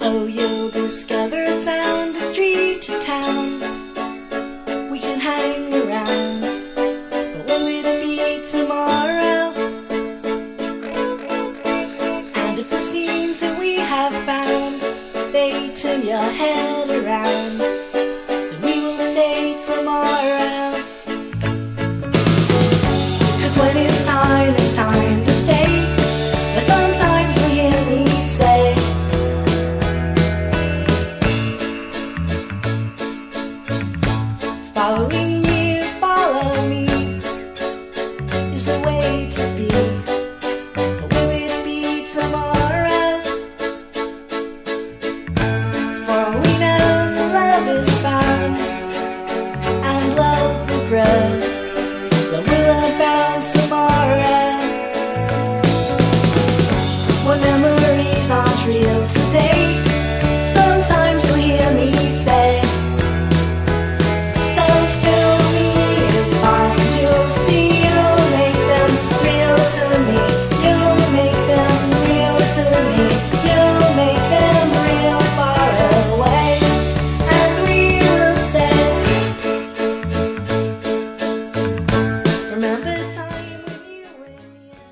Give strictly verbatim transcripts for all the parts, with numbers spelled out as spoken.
Oh, you'll discover a sound, a street, a town. We can hang around, but will it be tomorrow? And if the scenes that we have found, they turn your head around, then we will stay tomorrow. 'Cause when it's time, it's time to stay. But sometimes you'll hear me say, following you, follow me is the way to be. But will it be tomorrow? For all we know, love is found, and love will grow. Love will abound tomorrow. When memories aren't real today, sometimes you'll hear me say, so fill me in mind. You'll see, you'll make them real to me. You'll make them real to me. You'll make them real far away, and we will stay. Remember time when you were young.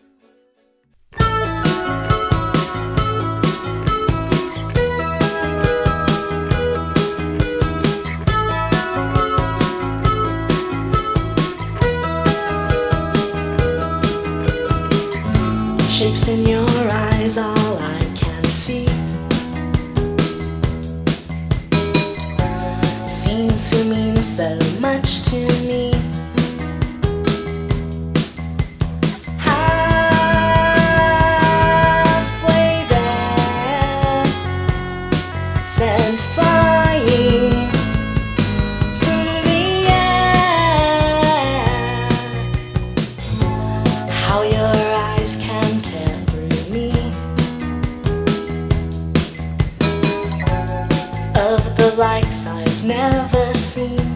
Shapes in your eyes, all I can see seem to mean so much to me. Halfway there, sent flying through the air. How your eyes can tear through me. Of the likes I've never seen.